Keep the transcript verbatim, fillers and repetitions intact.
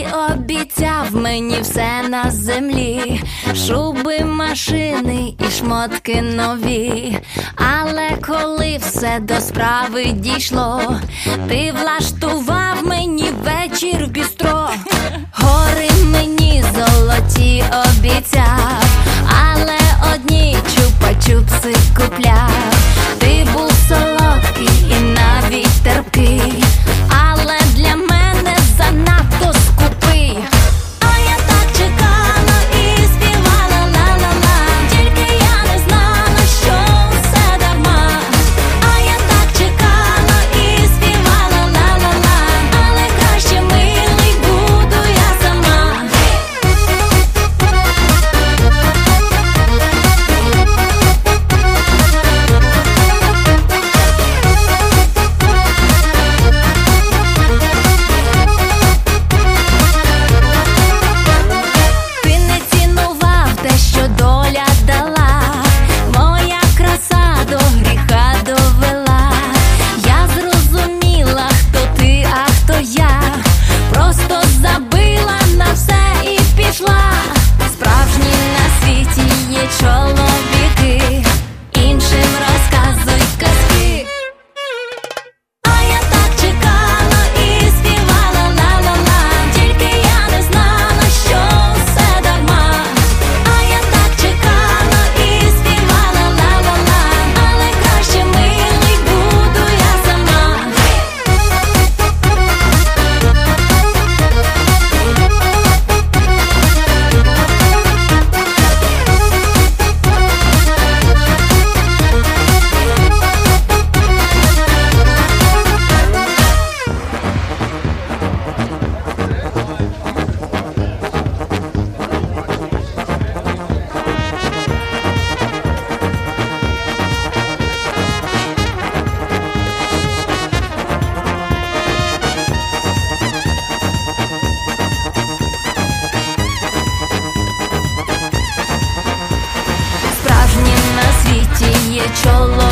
обіцяв мені все на землі, шуби, машини і шмотки нові. Але коли все до справи дійшло, ти влаштував мені вечір в бістро. Гори мені золоті обіцяв, але одні чупа-чупси купляв. Ти був солодкий і навіть терпкий, але для мене занадто скупий. А я так чекала і співала ла-ла-ла, тільки я не знала, що все дарма. А я так чекала і співала ла-ла-ла, але краще милий буду я сама. Ти не цінував те, що доля дала, моя краса до гріха довела. Я зрозуміла, хто ти, а хто я, просто забила на все і пішла. Справжні на світі є чоловіки, іншим розказують казки. А я так чекала і співала ла-ла-ла, тільки я не знала, що все дарма. А я так чекала і співала ла-ла-ла, але краще милий буду я сама. Справжні на світі є чоловіки,